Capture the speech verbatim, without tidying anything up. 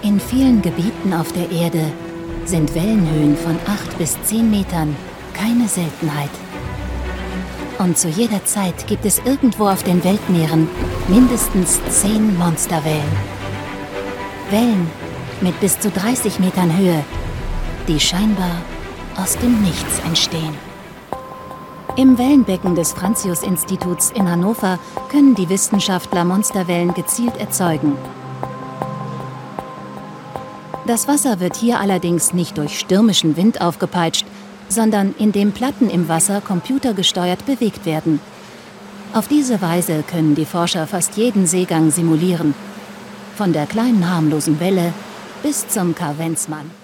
In vielen Gebieten auf der Erde sind Wellenhöhen von acht bis zehn Metern keine Seltenheit. Und zu jeder Zeit gibt es irgendwo auf den Weltmeeren mindestens zehn Monsterwellen. Wellen mit bis zu dreißig Metern Höhe, die scheinbar aus dem Nichts entstehen. Im Wellenbecken des Franzius-Instituts in Hannover können die Wissenschaftler Monsterwellen gezielt erzeugen. Das Wasser wird hier allerdings nicht durch stürmischen Wind aufgepeitscht, sondern indem Platten im Wasser computergesteuert bewegt werden. Auf diese Weise können die Forscher fast jeden Seegang simulieren. Von der kleinen harmlosen Welle bis zum Kavenzmann.